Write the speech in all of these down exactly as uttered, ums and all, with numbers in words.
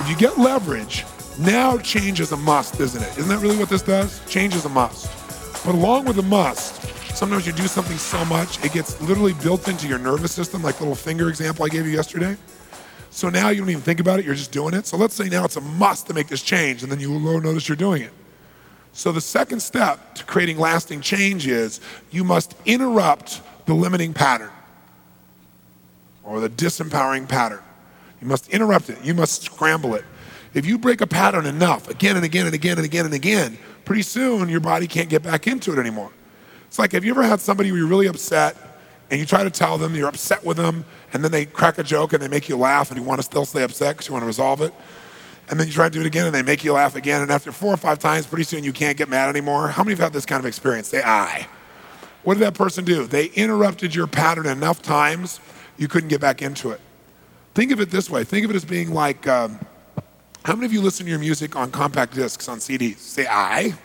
If you get leverage, now change is a must, isn't it? Isn't that really what this does? Change is a must. But along with the must, sometimes you do something so much, it gets literally built into your nervous system, like the little finger example I gave you yesterday. So now you don't even think about it, you're just doing it. So let's say now it's a must to make this change, and then you will notice you're doing it. So the second step to creating lasting change is you must interrupt the limiting pattern or the disempowering pattern. You must interrupt it. You must scramble it. If you break a pattern enough, again and again and again and again and again, pretty soon your body can't get back into it anymore. It's like, have you ever had somebody where you're really upset and you try to tell them you're upset with them, and then they crack a joke and they make you laugh and you want to still stay upset because you want to resolve it? And then you try to do it again and they make you laugh again, and after four or five times, pretty soon you can't get mad anymore. How many have had this kind of experience? Say aye. What did that person do? They interrupted your pattern enough times you couldn't get back into it. Think of it this way. Think of it as being like, um, how many of you listen to your music on compact discs, on C Ds? Say aye.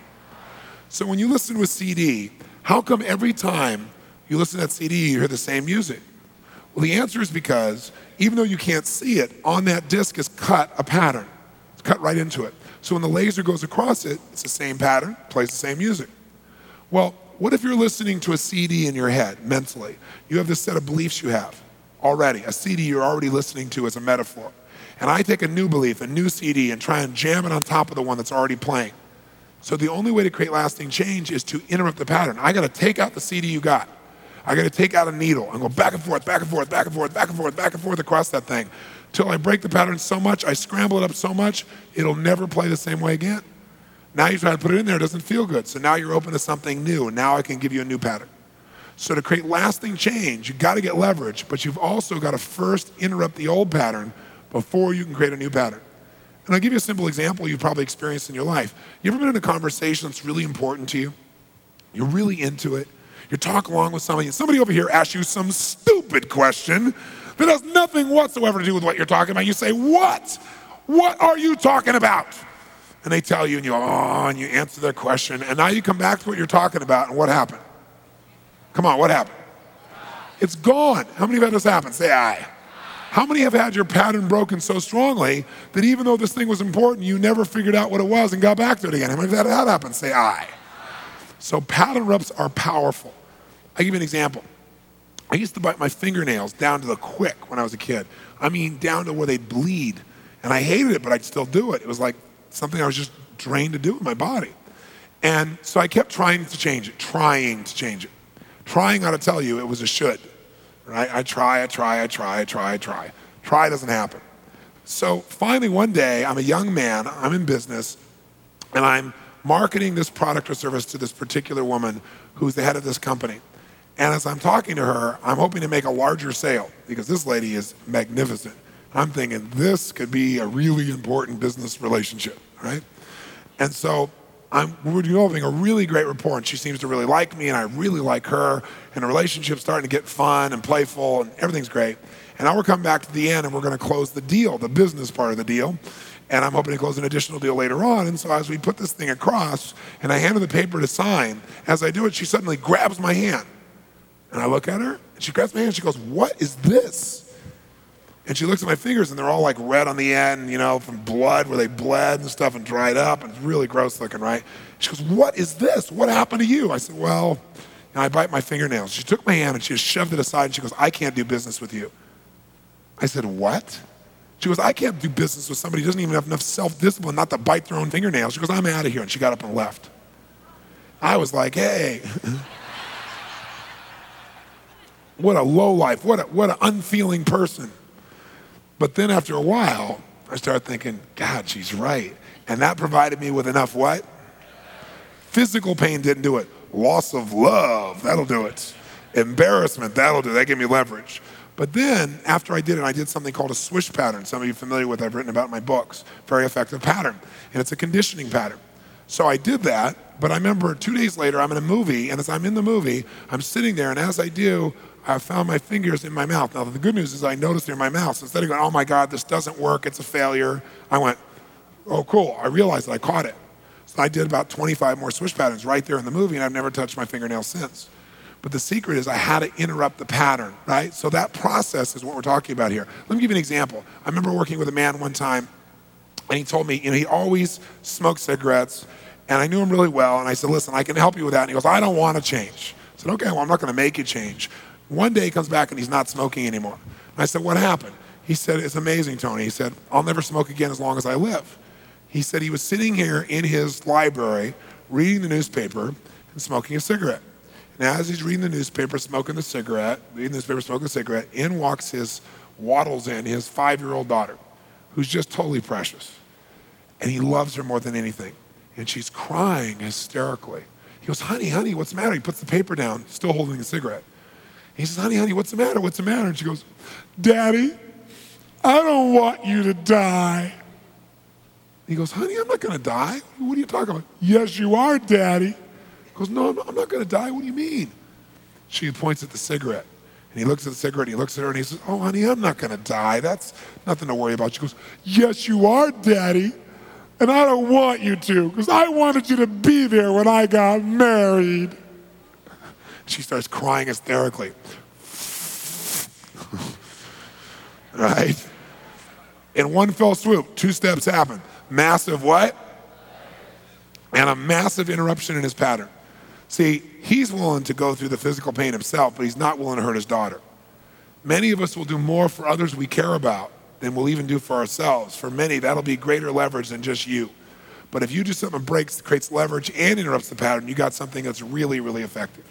So when you listen to a C D, how come every time you listen to that C D you hear the same music? Well, the answer is because even though you can't see it, on that disc is cut a pattern. It's cut right into it. So when the laser goes across it, it's the same pattern, plays the same music. Well, what if you're listening to a C D in your head, mentally? You have this set of beliefs you have already, a C D you're already listening to as a metaphor. And I take a new belief, a new C D, and try and jam it on top of the one that's already playing. So the only way to create lasting change is to interrupt the pattern. I gotta take out the C D you got. I gotta take out a needle and go back and forth, back and forth, back and forth, back and forth, back and forth across that thing, till I break the pattern so much, I scramble it up so much, it'll never play the same way again. Now you try to put it in there, it doesn't feel good. So now you're open to something new, and now I can give you a new pattern. So to create lasting change, you gotta get leverage, but you've also gotta first interrupt the old pattern before you can create a new pattern. And I'll give you a simple example you've probably experienced in your life. You ever been in a conversation that's really important to you? You're really into it. You talk along with somebody, and somebody over here asks you some stupid question that has nothing whatsoever to do with what you're talking about. You say, what? What are you talking about? And they tell you, and you go, oh, and you answer their question, and now you come back to what you're talking about, and what happened? Come on, what happened? It's gone. How many have had this happen? Say aye. How many have had your pattern broken so strongly that even though this thing was important, you never figured out what it was and got back to it again? How many have had that happen? Say aye. So pattern interrupts are powerful. I'll give you an example. I used to bite my fingernails down to the quick when I was a kid. I mean, down to where they bleed. And I hated it, but I'd still do it. It was like something I was just trained to do with my body. And so I kept trying to change it, trying to change it. Trying, I gotta tell you, it was a should. Right? I try, I try, I try, I try, I try. Try doesn't happen. So finally one day, I'm a young man, I'm in business, and I'm marketing this product or service to this particular woman who's the head of this company. And as I'm talking to her, I'm hoping to make a larger sale because this lady is magnificent. I'm thinking this could be a really important business relationship, right? And so I'm, we're developing a really great rapport, and she seems to really like me, and I really like her, and the relationship's starting to get fun and playful, and everything's great. And now we're coming back to the end, and we're gonna close the deal, the business part of the deal, and I'm hoping to close an additional deal later on. And so as we put this thing across, and I hand her the paper to sign, as I do it, she suddenly grabs my hand. And I look at her, and she grabs my hand, and she goes, what is this? And she looks at my fingers, and they're all like red on the end, you know, from blood, where they bled and stuff and dried up, and it's really gross looking, right? She goes, what is this? What happened to you? I said, well, you know, I bite my fingernails. She took my hand, and she just shoved it aside, and she goes, I can't do business with you. I said, what? She goes, I can't do business with somebody who doesn't even have enough self-discipline not to bite their own fingernails. She goes, I'm out of here, and she got up and left. I was like, hey. What a lowlife, what a, what an unfeeling person. But then after a while, I started thinking, God, she's right. And that provided me with enough what? Physical pain didn't do it. Loss of love, that'll do it. Embarrassment, that'll do it. That gave me leverage. But then, after I did it, I did something called a swish pattern. Some of you are familiar with, I've written about in my books. Very effective pattern. And it's a conditioning pattern. So I did that, but I remember two days later, I'm in a movie, and as I'm in the movie, I'm sitting there, and as I do, I found my fingers in my mouth. Now, the good news is I noticed they're in my mouth. So instead of going, oh my God, this doesn't work, it's a failure, I went, oh cool, I realized that I caught it. So I did about twenty-five more swish patterns right there in the movie, and I've never touched my fingernails since. But the secret is I had to interrupt the pattern, right? So that process is what we're talking about here. Let me give you an example. I remember working with a man one time, And he told me, you know, he always smoked cigarettes, and I knew him really well. And I said, listen, I can help you with that. And he goes, I don't want to change. I said, okay, well, I'm not going to make you change. One day he comes back and he's not smoking anymore. And I said, what happened? He said, it's amazing, Tony. He said, I'll never smoke again as long as I live. He said he was sitting here in his library reading the newspaper and smoking a cigarette. And as he's reading the newspaper, smoking the cigarette, reading the newspaper, smoking the cigarette, in walks his, waddles in his five-year-old daughter, who's just totally precious. And he loves her more than anything. And she's crying hysterically. He goes, honey, honey, what's the matter? He puts the paper down, still holding the cigarette. He says, honey, honey, what's the matter? What's the matter? And she goes, Daddy, I don't want you to die. He goes, honey, I'm not going to die. What are you talking about? Yes, you are, Daddy. He goes, no, I'm not, I'm not going to die. What do you mean? She points at the cigarette. And he looks at the cigarette, and he looks at her, and he says, oh, honey, I'm not going to die. That's nothing to worry about. She goes, yes, you are, Daddy. And I don't want you to, because I wanted you to be there when I got married. She starts crying hysterically. Right? In one fell swoop, two steps happen. Massive what? And a massive interruption in his pattern. See, he's willing to go through the physical pain himself, but he's not willing to hurt his daughter. Many of us will do more for others we care about than we'll even do for ourselves. For many, that'll be greater leverage than just you. But if you do something that breaks, creates leverage and interrupts the pattern, you got something that's really, really effective.